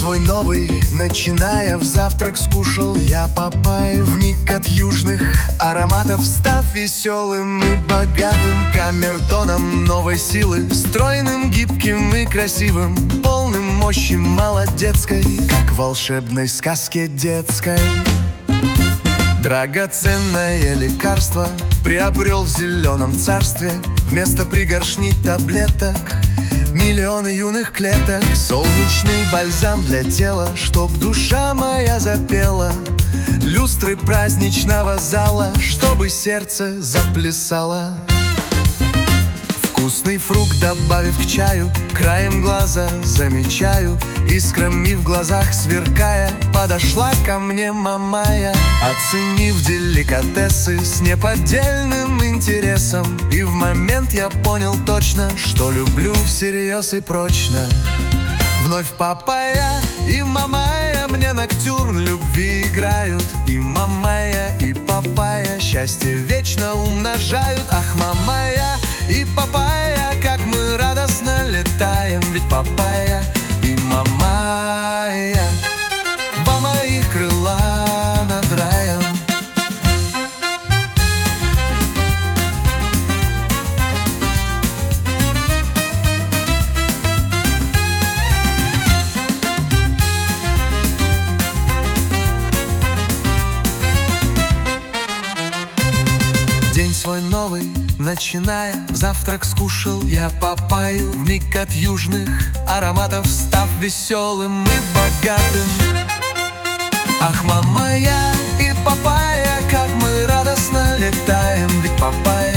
свой новый, начиная, в завтрак скушал я папайю. Вмиг от южных ароматов, став веселым и богатым, камертоном новой силы, стройным, гибким и красивым, полным мощи молодецкой, как в волшебной сказке детской. Драгоценное лекарство приобрел в зеленом царстве. Вместо пригоршни таблеток миллионы юных клеток. Солнечный бальзам для тела, чтоб душа моя запела. Люстры праздничного зала, чтобы сердце заплясало. Вкусный фрукт добавив к чаю, краем глаза замечаю, искрами в глазах сверкая, подошла ко мне мамая. Оценив деликатесы с неподдельным интересом, и в момент я понял точно, что люблю всерьез и прочно. Вновь папайя и мамая мне ноктюрн любви играют. И мамая, и папайя счастье вечно умножают. Ах, мамая и папайя, как мы радостно летаем. Ведь папайя и мамая два моих крыла над раем. День свой новый, начиная, завтрак скушал я папайю. Вмиг от южных ароматов, став веселым и богатым. Ах, мамая и папайя, как мы радостно летаем. Ведь папайя